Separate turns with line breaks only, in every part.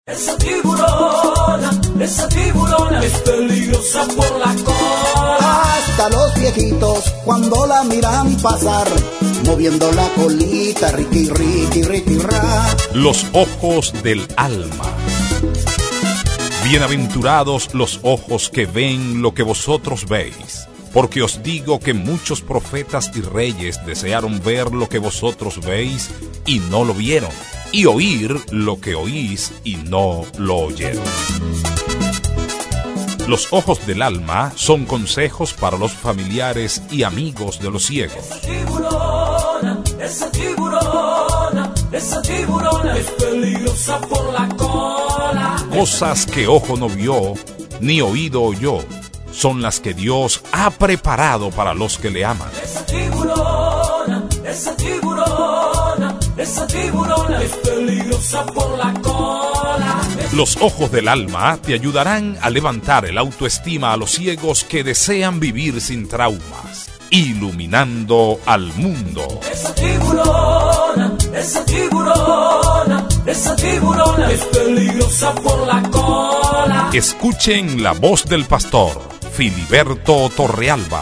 Esa tiburona es peligrosa por la cola.
Hasta los viejitos cuando la miran pasar, moviendo la colita, riqui, riqui, riqui, ra.
Los ojos del alma. Bienaventurados los ojos que ven lo que vosotros veis, porque os digo que muchos profetas y reyes desearon ver lo que vosotros veis y no lo vieron, y oír lo que oís y no lo oyeron. Los ojos del alma son consejos para los familiares y amigos de los ciegos.
Esa tiburona es peligrosa por la cola.
Cosas que ojo no vio, ni oído oyó, son las que Dios ha preparado para los que le aman.
Esa tiburona es peligrosa por la cola.
Los ojos del alma te ayudarán a levantar el autoestima a los ciegos que desean vivir sin traumas, iluminando al mundo.
Esa tiburona es peligrosa por la cola.
Escuchen la voz del pastor Filiberto Torrealba.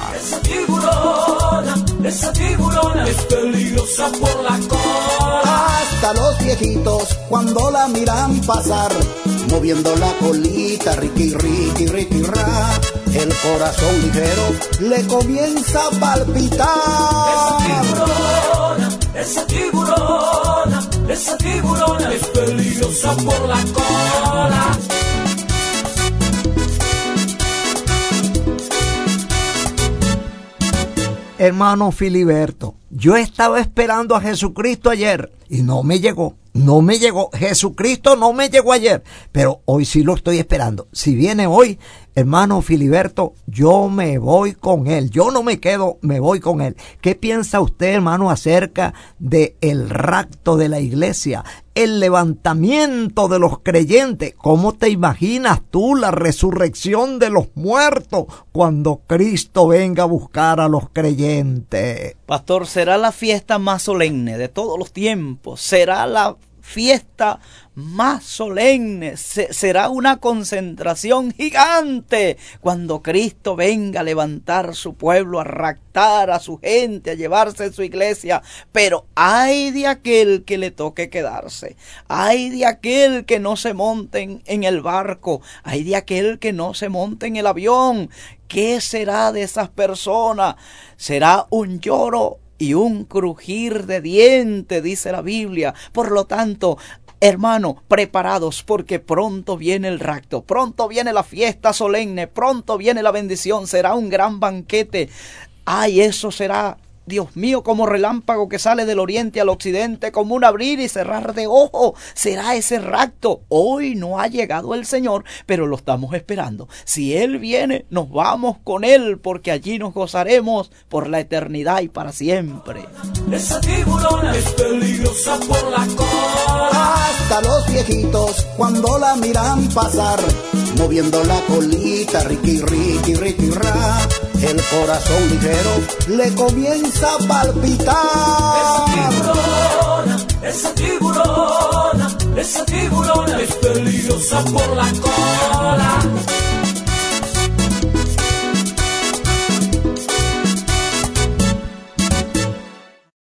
Esa tiburona es peligrosa por la cola.
Hasta los viejitos cuando la miran pasar, moviendo la colita, riqui, riqui, riqui, ra. El corazón ligero le comienza a palpitar.
Esa tiburona es peligrosa por la cola.
Hermano Filiberto, yo estaba esperando a Jesucristo ayer y no me llegó. Jesucristo no me llegó ayer, pero hoy sí lo estoy esperando. Si viene hoy, hermano Filiberto, yo me voy con él. Yo no me quedo, me voy con él. ¿Qué piensa usted, hermano, acerca del rapto de la iglesia? El levantamiento de los creyentes. ¿Cómo te imaginas tú la resurrección de los muertos cuando Cristo venga a buscar a los creyentes?
Pastor, será la fiesta más solemne de todos los tiempos. Será la fiesta más solemne, será una concentración gigante cuando Cristo venga a levantar su pueblo, a raptar a su gente, a llevarse su iglesia. Pero ay de aquel que le toque quedarse, ay de aquel que no se monte en el barco, ay de aquel que no se monte en el avión. ¿Qué será de esas personas? Será un lloro y un crujir de dientes, dice la Biblia. Por lo tanto, hermano, preparados, porque pronto viene el rapto, pronto viene la fiesta solemne, pronto viene la bendición, será un gran banquete. Ay, eso será, Dios mío, como relámpago que sale del oriente al occidente, como un abrir y cerrar de ojo. Será ese rapto. Hoy no ha llegado el Señor, pero lo estamos esperando. Si Él viene, nos vamos con Él, porque allí nos gozaremos por la eternidad y para siempre.
Esa tiburona es peligrosa por la cola.
Hasta los viejitos cuando la miran pasar, moviendo la colita, riqui, riqui, riqui, ra. El corazón ligero le comienza a palpitar.
Esa tiburona es peligrosa por la cola.